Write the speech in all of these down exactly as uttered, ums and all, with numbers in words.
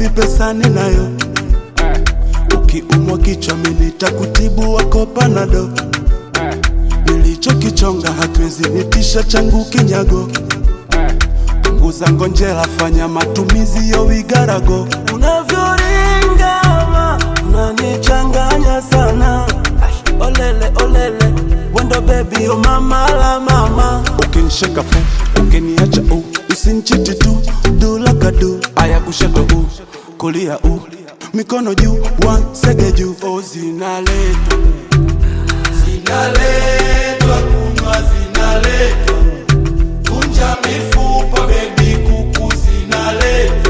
baby pesa ninayo. Ukiumwa kichwa mimi nitakutibu wako Panado. Nilichokichonga hatuwezi nitisha changu kinyago. Punguza ngonjera fanya matumizi yo wigarago. Unavyoringa ma unanichanganya sana. Olele olele wendo baby oh mama la mama. Ukinishika fu ukiniacha u usinchiti tu do like I do. Aya kushaka u kulia u mikono juu one sege juu. Oh zinaletwa zinaletwa kunywa zinaletwa kunja mifupa baby kuku zinaletwa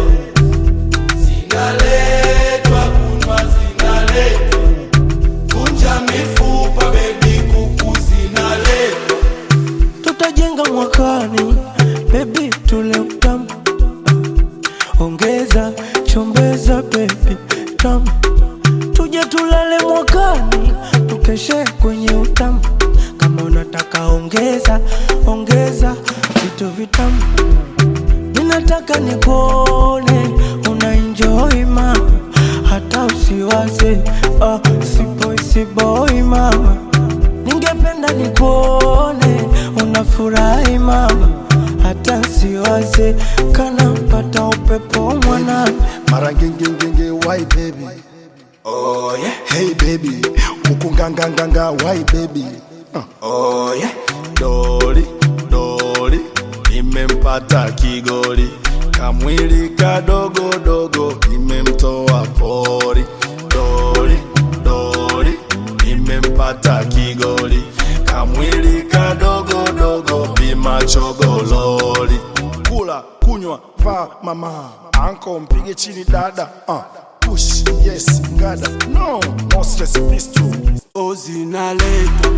zinaletwa kunywa zinaletwa kunja mifupa baby kuku zinaletwa. Tutajenga mwakani baby tule utamu. Ongeza chombeza baby tamu. Tuje tulale mwakani tukeshe kwenye utamu. Kama unataka ongeza ongeza vitu vitamu. Ninataka nikuone una enjoy mama. Hata usiwaze ah, si boy si boy mama. Ningependa nikuone unafurahi mama. Hata siwaze kana pata upepo mwana. Mara genge genge why baby. Oh yeah. Hey baby ukunganga nganga why baby. uh. Oh yeah. Doli doli nimempata kigoli. Kamwili kadogo dogo nimemtoa pori. Doli doli nimempata kigoli. Kamwili kadogo dogo bima chogololi. Kula kunywa va mama. Anko mpige chini dada. uh. Push yes gada. No no stress peace too. Oh zinaletwa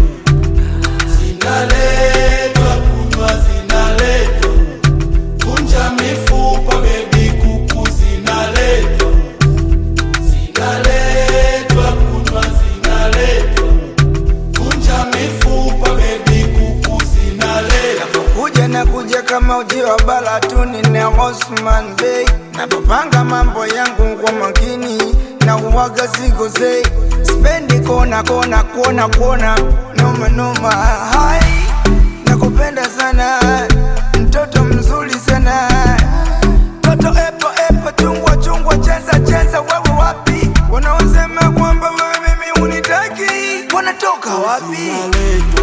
zinaletwa kunywa zinaletwa kunja mifupa baby kuku zinaletwa zinaletwa kunywa zinaletwa kunja mifupa baby kuku zinaletwa. Kuja na kuja kama uji wa balatuni na Osman Bey. Napopanga mambo yangu kwa makini na uwaga sigozei. Spendi kona kona kona kona noma noma. Hai nakupenda sana mtoto mzuri sana. Toto epo epo chungwa chungwa chenza chenza wewe wapi. Wanaosema kwamba wewe mimi unitaki wanatoka wapi?